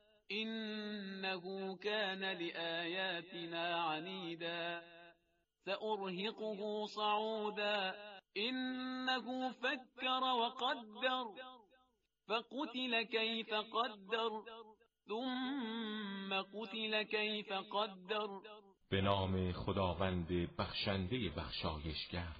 إنه كان لآياتنا عنيدا. سأرهقه صعودا إنه فكر وقدر فقتل كيف قدر ثم قتل كيف قدر. به نام خداوند بخشنده بخشایشگر.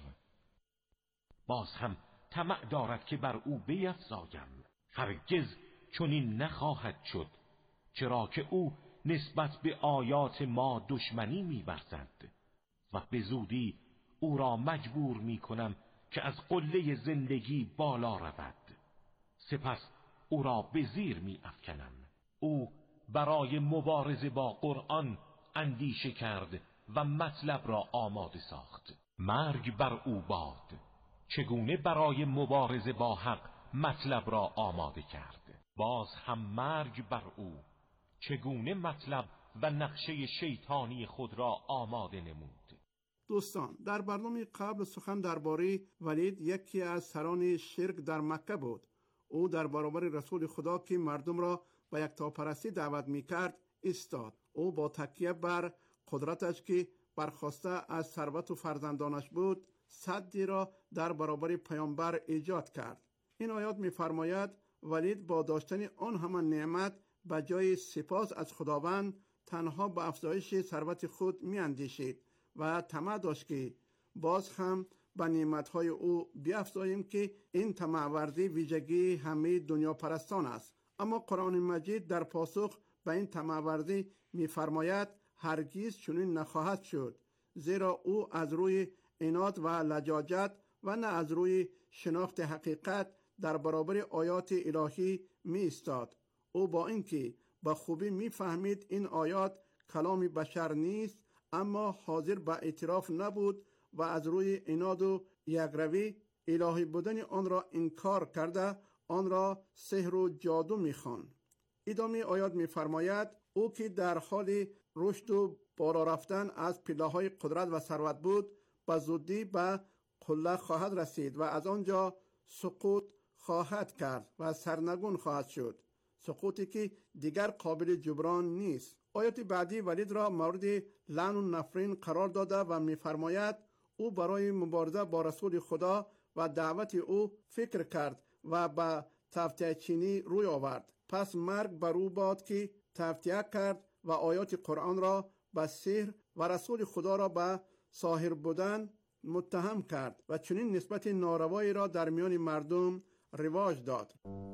باز هم طمع دارد که بر او بیفزایم. هرگز چنین نخواهد شد، چرا که او نسبت به آیات ما دشمنی می‌ورزد و به زودی او را مجبور می‌کنم که از قله زندگی بالا رود. سپس او را به زیر می‌افکنم. او برای مبارزه با قرآن اندیشه کرد و مطلب را آماده ساخت. مرگ بر او باد. چگونه برای مبارزه با حق مطلب را آماده کرد؟ باز هم مرگ بر او. چگونه مطلب و نقشه شیطانی خود را آماده نمود؟ دوستان، در برنامه قبل سخن درباره ولید، یکی از سران شرک در مکه بود. او در برابر رسول خدا که مردم را به یکتاپرستی دعوت می‌کرد ایستاد. او با تکیه بر قدرتش که برخواسته از ثروت و فرزندانش بود، سدی را در برابر پیامبر ایجاد کرد. این آیات می‌فرماید ولید با داشتن آن همه نعمت به جای سپاس از خداوند تنها به افزایش ثروت خود می‌اندیشید و طمع داشت که باز هم به نعمت‌های او بیافزاییم که این طمع‌ورزی ویژگی همه دنیا پرستان است. اما قرآن مجید در پاسخ به این طمع‌ورزی می‌فرماید هرگز چنین نخواهد شد، زیرا او از روی عناد و لجاجت و نه از روی شناخت حقیقت در برابر آیات الهی می ایستاد. او با اینکه به خوبی می‌فهمید این آیات کلام بشر نیست، اما حاضر به اعتراف نبود و از روی عناد و یکروی الهی بودن آن را انکار کرده آن را سحر و جادو می‌خواند. ادامه آیات می‌فرماید او که در حال رشد و بالا رفتن از پله‌های قدرت و ثروت بود، به زودی به قله خواهد رسید و از آنجا سقوط خواهد کرد و سرنگون خواهد شد، سقوطی که دیگر قابل جبران نیست. آیات بعدی ولید را مورد لعن و نفرین قرار داده و می‌فرماید او برای مبارزه با رسول خدا و دعوت او فکر کرد و به تفتیه چینی روی آورد. پس مرگ بر او باد که تفتیه کرد و آیات قرآن را به سحر و رسول خدا را به ساحر بودن متهم کرد و چنین نسبت ناروایی را در میان مردم رواج داد.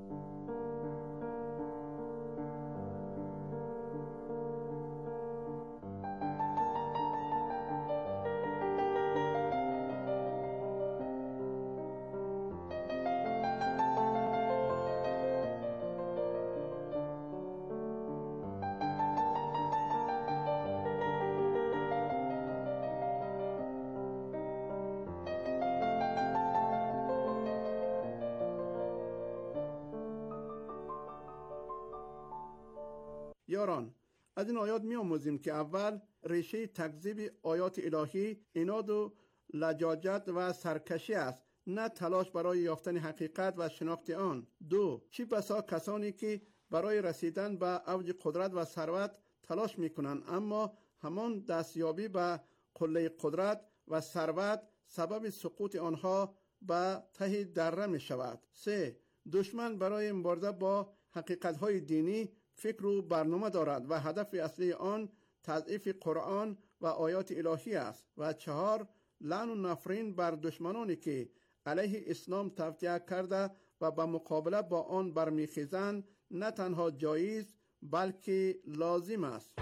یاران، از این آیات می آموزیم که اول ریشه تکذیب آیات الهی عناد و لجاجت و سرکشی است، نه تلاش برای یافتن حقیقت و شناخت آن. دو، چی بسا کسانی که برای رسیدن به اوج قدرت و ثروت تلاش می کنند، اما همان دستیابی به قله قدرت و ثروت سبب سقوط آنها به ته دره می شود. سه، دشمن برای مبارزه با حقیقت‌های دینی فکر و برنامه دارد و هدف اصلی آن تضعیف قرآن و آیات الهی است. و چهار، لعن و نفرین بر دشمنانی که علیه اسلام تفتیه کرده و به مقابله با آن برمیخیزند نه تنها جایز بلکه لازم است.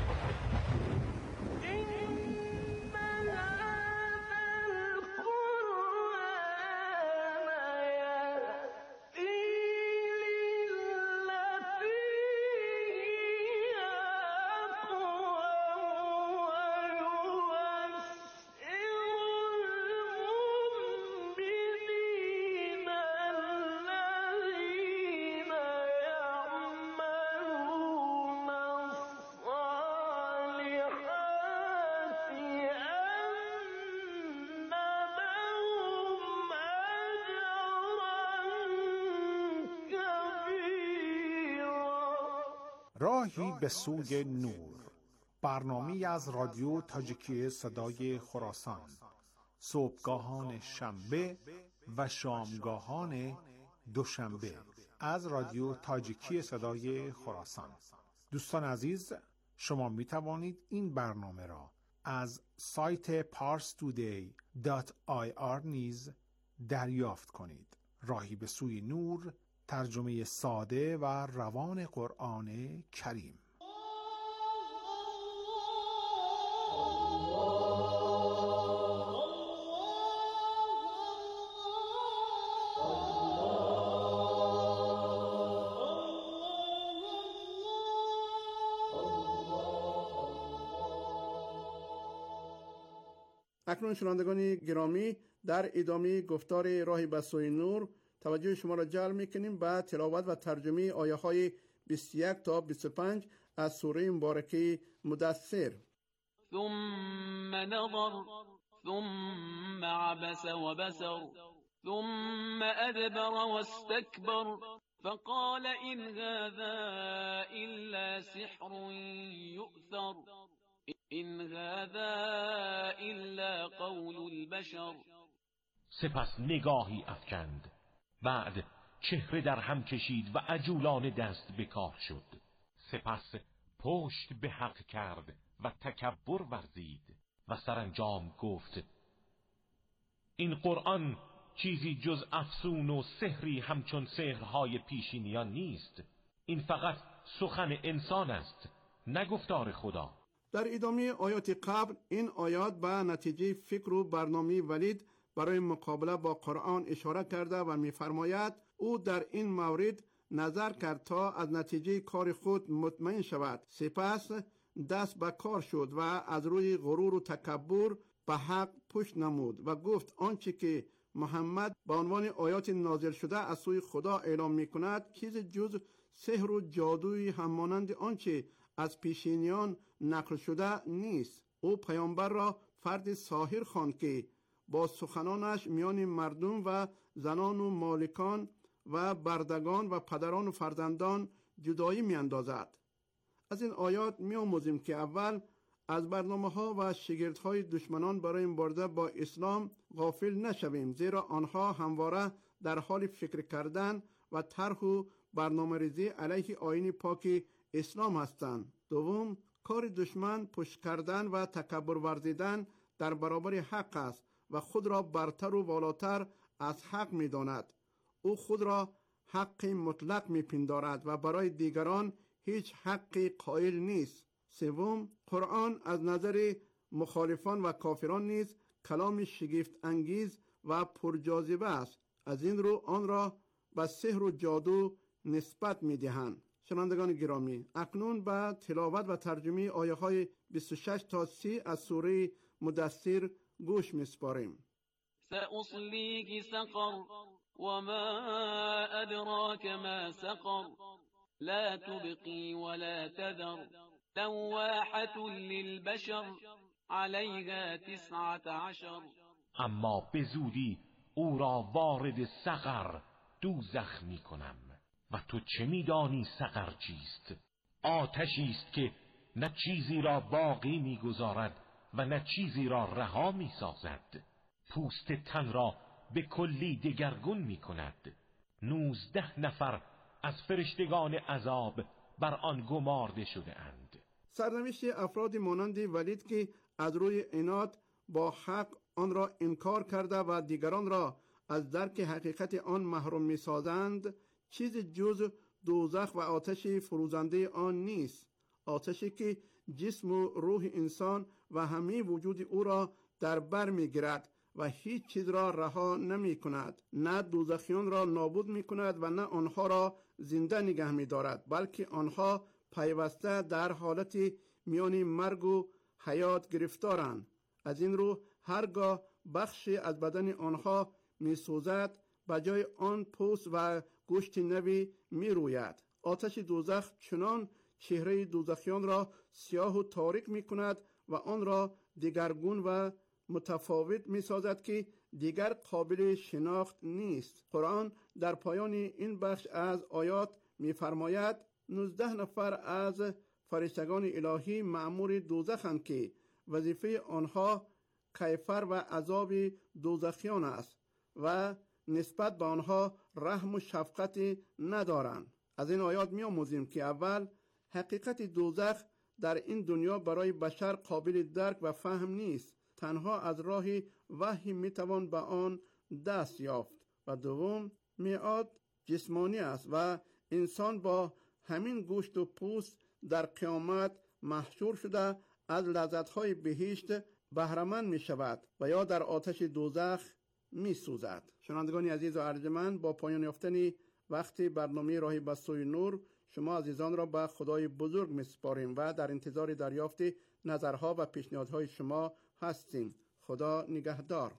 راهی به سوی نور، برنامه‌ای از رادیو تاجیکی صدای خراسان، صبحگاهان شنبه و شامگاهان دوشنبه از رادیو تاجیکی صدای خراسان. دوستان عزیز، شما می توانید این برنامه را از سایت پارس تودی دات آی آر نیز دریافت کنید. راهی به سوی نور، ترجمه ساده و روان قرآن کریم. اکنون شنوندگان گرامی، در ادامه گفتار راهی به سوی نور توجه شما را جلب می‌کنیم به تلاوت و ترجمه آیه های بیست و یک تا بیست و پنج از سوره مبارکه مدثر. ثم نظر ثم عبس وبسر ثم ادبر واستكبر فقال إن هذا إلا سحر يؤثر إن هذا إلا قول البشر. سپس نگاهی افکند، بعد چهره در هم کشید و عجولانه دست به کار شد. سپس پشت به حق کرد و تکبر ورزید و سرانجام گفت این قرآن چیزی جز افسون و سحری همچون سحرهای پیشینیان نیست. این فقط سخن انسان است، نه گفتار خدا. در ادامه آیات قبل این آیات به نتیجه فکر و برنامه ولید برای مقابله با قرآن اشاره کرده و می‌فرماید او در این مورد نظر کرد تا از نتیجه کار خود مطمئن شود، سپس دست به کار شد و از روی غرور و تکبر به حق پشت نمود و گفت آنچه که محمد به عنوان آیات نازل شده از سوی خدا اعلام می‌کند چیز جز سحر و جادوی همانند آنچه از پیشینیان نقل شده نیست. او پیامبر را فرد ساحر خواند که با سخنانش میان مردم و زنان و مالکان و بردگان و پدران و فرزندان جدایی میاندازد. از این آیات میآموزیم که اول از برنامه ها و شگرد های دشمنان برای مبارزه با اسلام غافل نشویم، زیرا آنها همواره در حال فکر کردن و طرح و برنامه ریزی علیه آیین پاک اسلام هستند. دوم، کار دشمن پشت کردن و تکبر ورزیدن در برابر حق است و خود را برتر و والاتر از حق می داند. او خود را حق مطلق می پندارد و برای دیگران هیچ حقی قائل نیست. سوم، قرآن از نظر مخالفان و کافران نیز کلام شگفت انگیز و پرجاذبه است. از این رو آن را به سحر و جادو نسبت می دهند. شنوندگان گرامی، اکنون به تلاوت و ترجمه آیه های بیست و شش تا سی از سوره مدثر گوش می سپاریم. سأصليك سقر وما أدراك ما سقر لا تبقي ولا تذر لواحة للبشر عليها تسعة عشر. اما به زودی او را وارد سقر دوزخ می کنم. و تو چه می‌دانی سقر چیست؟ آتشی است که نه چیزی را باقی می‌گذارد و نه چیزی را رها می‌سازد. پوست تن را به کلی دگرگون می‌کند. نوزده نفر از فرشتگان عذاب بر آن گمارده شده اند. سرنوشت افراد مانند ولید که از روی عناد با حق آن را انکار کرده و دیگران را از درک حقیقت آن محروم می‌سازند، چیز جز دوزخ و آتش فروزنده آن نیست. آتشی که جسم و روح انسان و همه وجود او را در بر می‌گیرد و هیچ چیز را رها نمی کند. نه دوزخیان را نابود می کند و نه آنها را زنده نگه می دارد، بلکه آنها پیوسته در حالت میان مرگ و حیات گرفتارند. از این رو هرگاه بخشی از بدن آنها می سوزد، به جای آن پوست و گوشت نوی می روید. آتش دوزخ چنان چهره دوزخیان را سیاه و تاریک می کند و آن را دگرگون و متفاوت می سازد که دیگر قابل شناخت نیست. قرآن در پایان این بخش از آیات می فرماید نوزده نفر از فرشتگان الهی مأمور دوزخند که وظیفه آنها کیفر و عذاب دوزخیان است و نسبت به آنها رحم و شفقت ندارند. از این آیات می آموزیم که اول حقیقت دوزخ در این دنیا برای بشر قابل درک و فهم نیست. تنها از راه وحی می توان به آن دست یافت. و دوم، میعاد جسمانی است و انسان با همین گوشت و پوست در قیامت محشور شده از لذت‌های بهشت بهره‌مند می شود و یا در آتش دوزخ می سوزد. شنوندگان عزیز و ارجمند، با پایان یافتن وقت برنامه راهی به سوی نور شما عزیزان را به خدای بزرگ می سپاریم و در انتظار دریافت نظرها و پیشنهادهای شما هستیم. خدا نگهدار.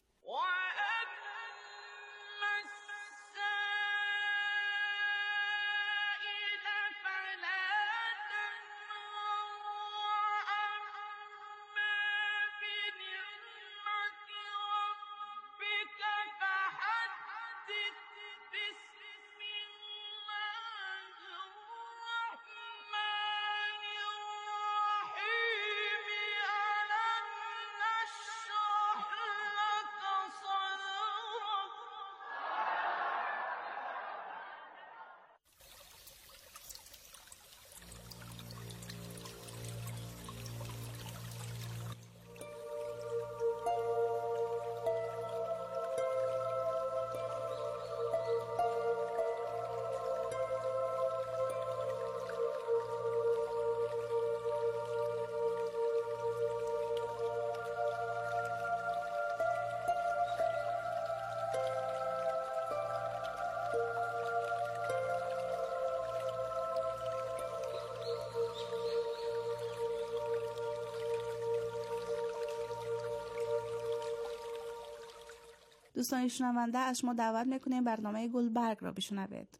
دوستان شنونده، از شما دعوت میکنیم برنامه گلبرگ را بشنوید.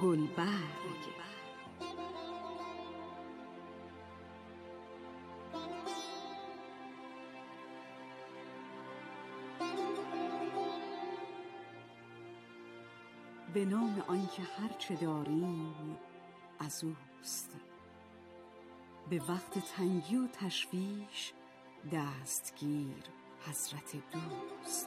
گلبرگ. به نام آنکه هرچه داریم از اوست، به وقت تنگی و تشویش دستگیر حضرت دوست.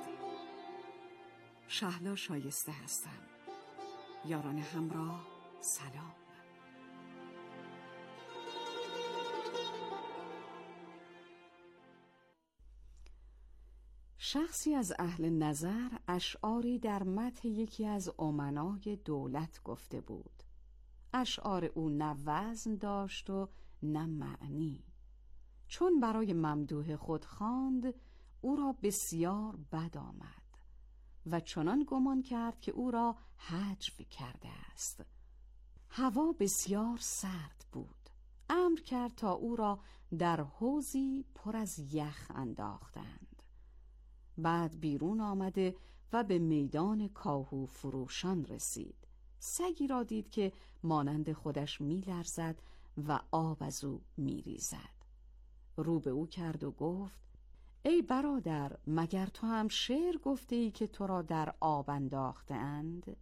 شهلا شایسته هستم. یاران همراه سلام. شخصی از اهل نظر اشعاری در مدح یکی از امنای دولت گفته بود. اشعار او نه وزن داشت و نه معنی. چون برای ممدوح خود خواند، او را بسیار بد آمد و چنان گمان کرد که او را هجو کرده است. هوا بسیار سرد بود. امر کرد تا او را در حوضی پر از یخ انداختند. بعد بیرون آمده و به میدان کاهو فروشان رسید. سگی را دید که مانند خودش می لرزد و آب از او می ریزد. رو به او کرد و گفت: ای برادر، مگر تو هم شعر گفته ای که تو را در آب انداخته اند؟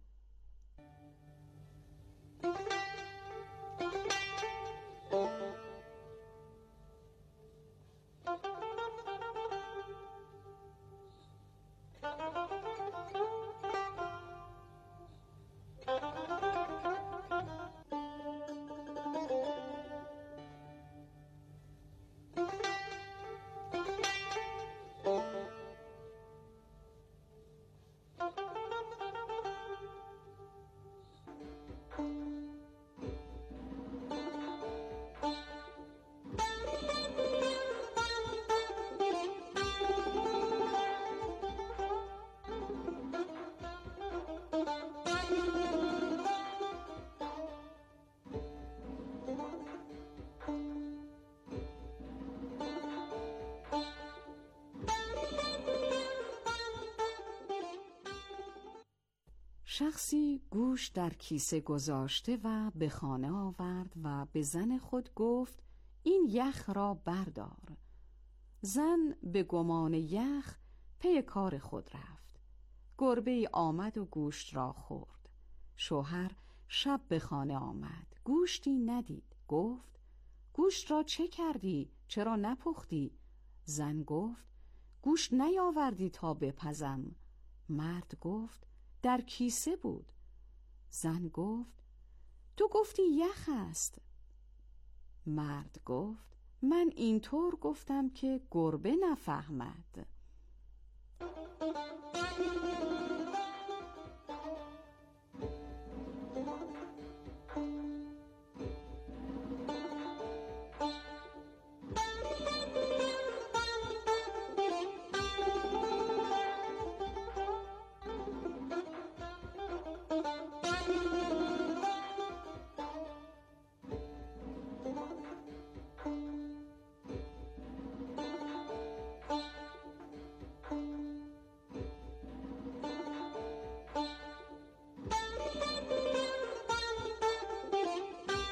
شخصی گوش در کیسه گذاشته و به خانه آورد و به زن خود گفت: این یخ را بردار. زن به گمان یخ پی کار خود رفت. گربه آمد و گوشت را خورد. شوهر شب به خانه آمد. گوشتی ندید. گفت: گوشت را چه کردی؟ چرا نپختی؟ زن گفت: گوشت نیاوردی تا بپزم. مرد گفت: در کیسه بود. زن گفت: تو گفتی یخ است. مرد گفت: من اینطور گفتم که گربه نفهمد.